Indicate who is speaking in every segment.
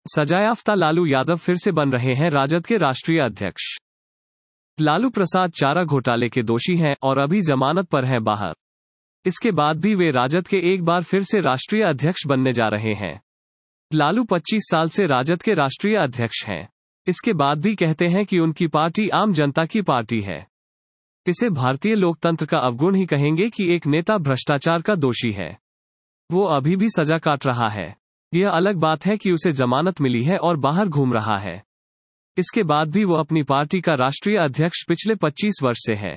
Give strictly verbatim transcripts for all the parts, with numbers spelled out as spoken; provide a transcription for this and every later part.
Speaker 1: सजायाफ्ता लालू यादव फिर से बन रहे हैं राजद के राष्ट्रीय अध्यक्ष। लालू प्रसाद चारा घोटाले के दोषी हैं और अभी जमानत पर हैं बाहर। इसके बाद भी वे राजद के एक बार फिर से राष्ट्रीय अध्यक्ष बनने जा रहे हैं। लालू पच्चीस साल से राजद के राष्ट्रीय अध्यक्ष हैं। इसके बाद भी कहते हैं कि उनकी पार्टी आम जनता की पार्टी है। इसे भारतीय लोकतंत्र का अवगुण ही कहेंगे कि एक नेता भ्रष्टाचार का दोषी है। वो अभी भी सजा काट रहा है। यह अलग बात है कि उसे जमानत मिली है और बाहर घूम रहा है। इसके बाद भी वो अपनी पार्टी का राष्ट्रीय अध्यक्ष पिछले पच्चीस वर्ष से है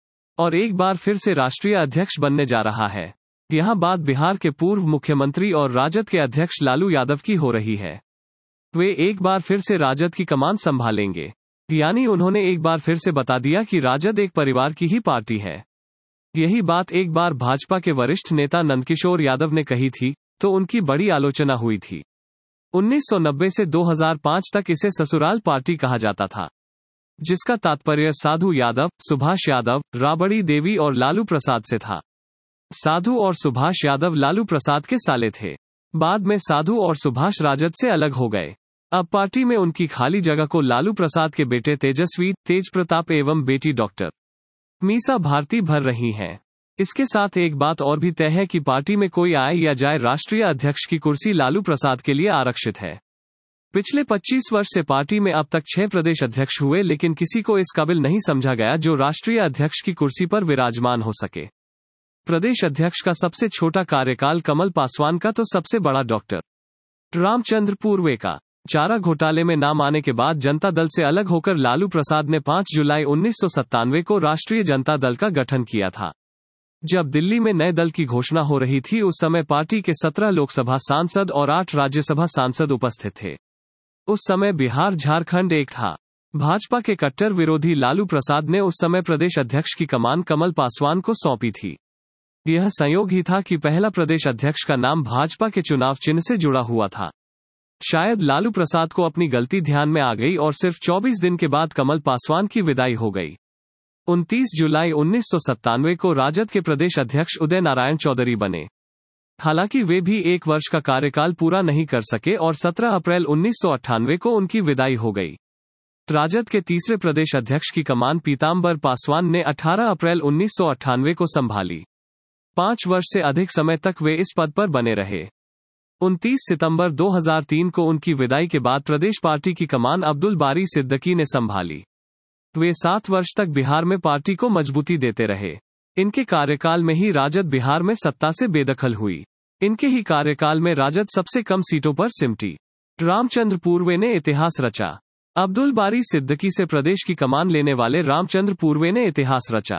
Speaker 1: और एक बार फिर से राष्ट्रीय अध्यक्ष बनने जा रहा है। यहां बात बिहार के पूर्व मुख्यमंत्री और राजद के अध्यक्ष लालू यादव की हो रही है। वे एक बार फिर से राजद की कमान संभालेंगे, यानी उन्होंने एक बार फिर से बता दिया कि राजद एक परिवार की ही पार्टी है। यही बात एक बार भाजपा के वरिष्ठ नेता नंदकिशोर यादव ने कही थी, तो उनकी बड़ी आलोचना हुई थी। उन्नीस सौ नब्बे से दो हज़ार पाँच तक इसे ससुराल पार्टी कहा जाता था, जिसका तात्पर्य साधु यादव, सुभाष यादव, राबड़ी देवी और लालू प्रसाद से था। साधु और सुभाष यादव लालू प्रसाद के साले थे। बाद में साधु और सुभाष राजद से अलग हो गए। अब पार्टी में उनकी खाली जगह को लालू प्रसाद के बेटे तेजस्वी, तेज प्रताप एवं बेटी डॉक्टर मीसा भारती भर रही हैं। इसके साथ एक बात और भी तय है कि पार्टी में कोई आए या जाए, राष्ट्रीय अध्यक्ष की कुर्सी लालू प्रसाद के लिए आरक्षित है। पिछले पच्चीस वर्ष से पार्टी में अब तक छह प्रदेश अध्यक्ष हुए, लेकिन किसी को इस काबिल नहीं समझा गया जो राष्ट्रीय अध्यक्ष की कुर्सी पर विराजमान हो सके। प्रदेश अध्यक्ष का सबसे छोटा कार्यकाल कमल पासवान का, तो सबसे बड़ा डॉक्टर रामचंद्र पूर्वे का। चारा घोटाले में नाम आने के बाद जनता दल से अलग होकर लालू प्रसाद ने पाँच जुलाई उन्नीस सौ सत्तानवे को राष्ट्रीय जनता दल का गठन किया था। जब दिल्ली में नए दल की घोषणा हो रही थी, उस समय पार्टी के सत्रह लोकसभा सांसद और आठ राज्यसभा सांसद उपस्थित थे। उस समय बिहार झारखंड एक था। भाजपा के कट्टर विरोधी लालू प्रसाद ने उस समय प्रदेश अध्यक्ष की कमान कमल पासवान को सौंपी थी। यह संयोग ही था कि पहला प्रदेश अध्यक्ष का नाम भाजपा के चुनाव चिन्ह से जुड़ा हुआ था। शायद लालू प्रसाद को अपनी गलती ध्यान में आ गई और सिर्फ चौबीस दिन के बाद कमल पासवान की विदाई हो गई। उनतीस जुलाई उन्नीस सौ सत्तानवे को राजद के प्रदेश अध्यक्ष उदय नारायण चौधरी बने। हालांकि वे भी एक वर्ष का कार्यकाल पूरा नहीं कर सके और सत्रह अप्रैल उन्नीस सौ अट्ठानवे को उनकी विदाई हो गई। राजद के तीसरे प्रदेश अध्यक्ष की कमान पीताम्बर पासवान ने अठारह अप्रैल उन्नीस सौ अट्ठानवे को संभाली। पांच वर्ष से अधिक समय तक वे इस पद पर बने रहे। उनतीस सितंबर दो हज़ार तीन को उनकी विदाई के बाद प्रदेश पार्टी की कमान अब्दुल बारी सिद्दीकी ने संभाली। वे सात वर्ष तक बिहार में पार्टी को मजबूती देते रहे। इनके कार्यकाल में ही राजद बिहार में सत्ता से बेदखल हुई। इनके ही कार्यकाल में राजद सबसे कम सीटों पर सिमटी। रामचंद्र पूर्वे ने इतिहास रचा। अब्दुल बारी सिद्दीकी से प्रदेश की कमान लेने वाले रामचंद्र पूर्वे ने इतिहास रचा।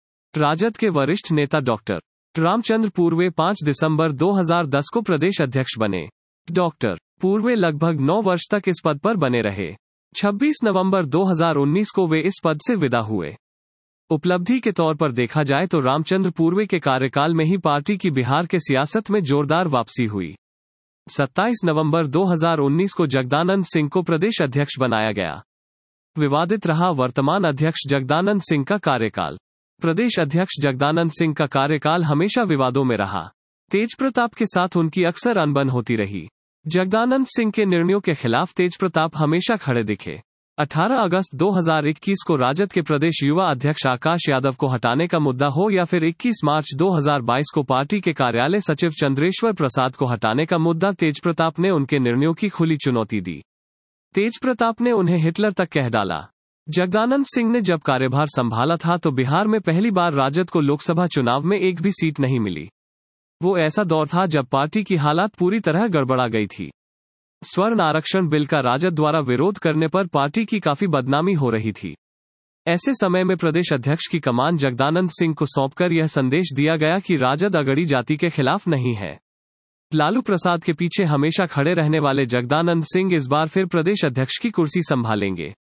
Speaker 1: राजद के वरिष्ठ नेता डॉक्टर रामचंद्र पूर्वे पाँच दिसंबर दो हज़ार दस को प्रदेश अध्यक्ष बने। डॉक्टर पूर्वे लगभग नौ वर्ष तक इस पद पर बने रहे। छब्बीस नवंबर दो हज़ार उन्नीस को वे इस पद से विदा हुए। उपलब्धि के तौर पर देखा जाए तो रामचंद्र पूर्वे के कार्यकाल में ही पार्टी की बिहार के सियासत में जोरदार वापसी हुई। सत्ताईस नवंबर दो हज़ार उन्नीस को जगदानंद सिंह को प्रदेश अध्यक्ष बनाया गया। विवादित रहा वर्तमान अध्यक्ष जगदानंद सिंह का कार्यकाल। प्रदेश अध्यक्ष जगदानंद सिंह का कार्यकाल हमेशा विवादों में रहा। तेज प्रताप के साथ उनकी अक्सर अनबन होती रही। जगदानंद सिंह के निर्णयों के खिलाफ तेज प्रताप हमेशा खड़े दिखे। अठारह अगस्त दो हज़ार इक्कीस को राजद के प्रदेश युवा अध्यक्ष आकाश यादव को हटाने का मुद्दा हो या फिर इक्कीस मार्च दो हज़ार बाईस को पार्टी के कार्यालय सचिव चंद्रेश्वर प्रसाद को हटाने का मुद्दा, तेज प्रताप ने उनके निर्णयों की खुली चुनौती दी। तेज प्रताप ने उन्हें हिटलर तक कह डाला। जगदानंद सिंह ने जब कार्यभार संभाला था तो बिहार में पहली बार राजद को लोकसभा चुनाव में एक भी सीट नहीं मिली। वो ऐसा दौर था जब पार्टी की हालात पूरी तरह गड़बड़ा गई थी। स्वर्ण आरक्षण बिल का राजद द्वारा विरोध करने पर पार्टी की काफी बदनामी हो रही थी। ऐसे समय में प्रदेश अध्यक्ष की कमान जगदानंद सिंह को सौंपकर यह संदेश दिया गया कि राजद अगड़ी जाति के खिलाफ नहीं है। लालू प्रसाद के पीछे हमेशा खड़े रहने वाले जगदानंद सिंह इस बार फिर प्रदेश अध्यक्ष की कुर्सी संभालेंगे।